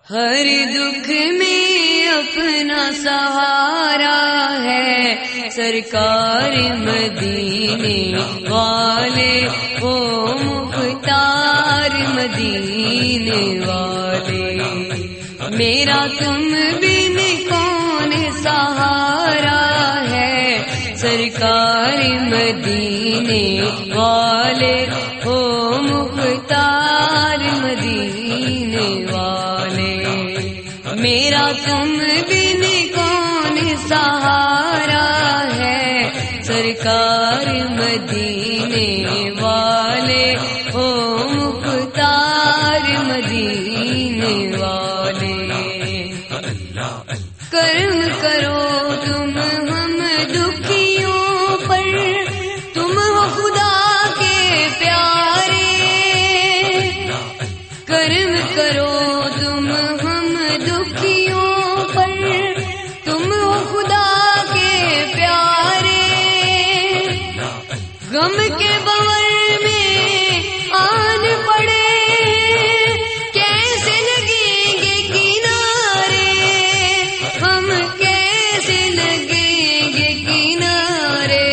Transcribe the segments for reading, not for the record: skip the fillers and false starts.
ہر دکھ میں اپنا سہارا ہے سرکار مدینے والے، او مختار مدینے والے، میرا تم بن کون سہارا ہے سرکار مدینے والے، او مختار مدینے والے، میرا تم بن کون سہارا ہے سرکار مدینے والے، او مختار مدینے والے، کرم کرو تم ہم دکھیوں پر، تم ہو خدا کے پیارے، کرم کرو تم ہم دکھیوں پر، تم ہو خدا کے پیارے، غم کے بور میں آن پڑے کیسے لگیں گے کنارے، ہم کیسے لگیں گے کنارے،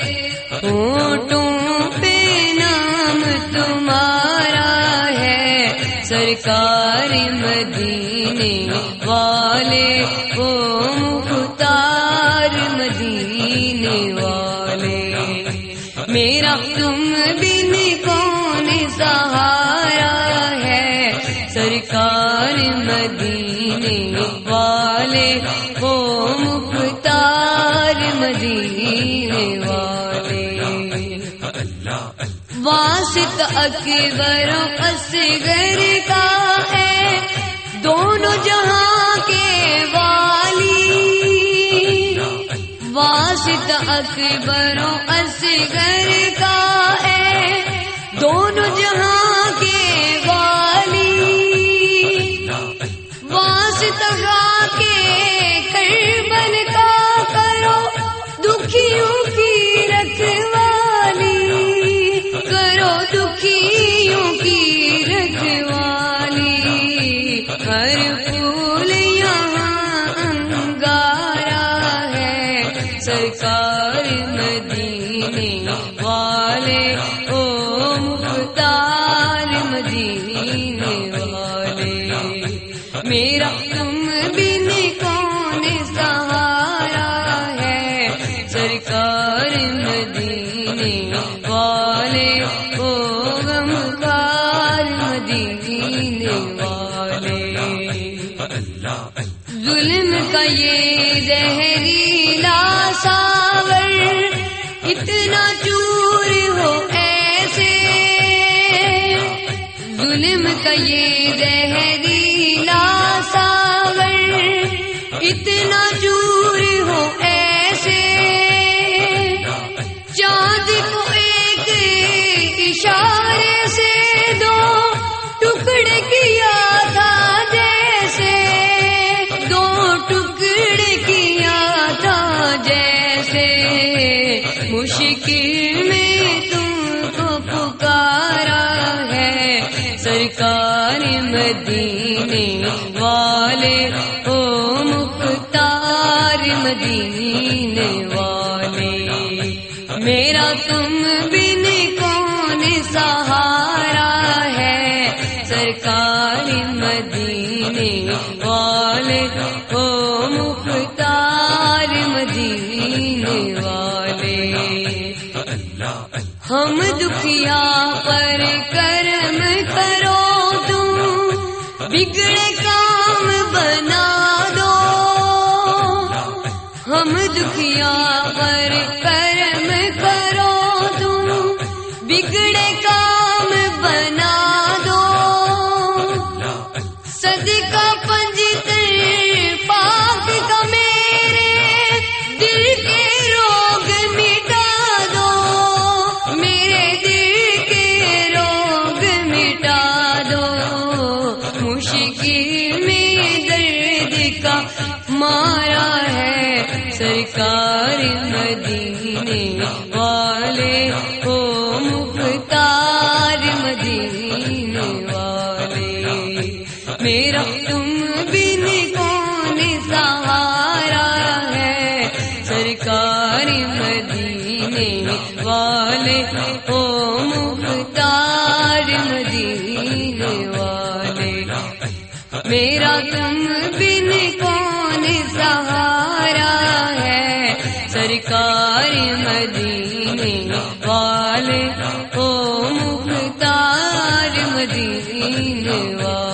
ہونٹوں پہ نام تمہارا ہے سرکار مدینے والے، او مختار مدینے والے، میرا تم بن کون سہارا ہے سرکار مدینے والے، او مختار مدینے والے، واسط اکبر و اصغر کا ہے دونوں جہاں کے والی، واسط اکبر و اصغر کا ہے دونوں جہاں کے والی، واسطہ کے کربل کا کرو دکھیوں کی رکھوالی، کرو دکھیوں کی رکھوالی، ہر پھول یہاں انگارا ہے سرکار مدینے والے، او مختار مدینے والے، میرا تم بن کون سہارا ہے سرکار مدینے والے، او غمخوار مدینے والے، ظلم کا یہ زہریلا ساور اتنا چور ہو ایسے، ظلم کا یہ زہریلا ساور اتنا چور ہو ایسے، چاند کو ایک اشارے سے دو ٹکڑے کیا تھا جیسے، دو ٹکڑے کیا تھا جیسے، مشکل میں تم کو پکارا ہے سرکار مدینے والے، او مختار مدینے والے، میرا تم بن کون سہارا ہے سرکار مدینے والے، او مختار مدینے والے، ہم دکھیا پر کرم کرو تم، بگڑے کام بنا دو، ہم دکھیا پر کرم کرو تم، بگڑے کام بنا دو، صدقہ پنجتر پاک کا میرے دل کے روگ مٹا دو، میرے دل کے روگ مٹا دو، مشکل میں درد کا مارا ہے سرکار مدینے والے، او مختار مدینے والے، میرا تم بن کون سہارا ہے سرکار مدینے والے او مختار مدینے والے میرا تم بن کون سہارا ہے سرکار مدینے والے او مختار مدینے والے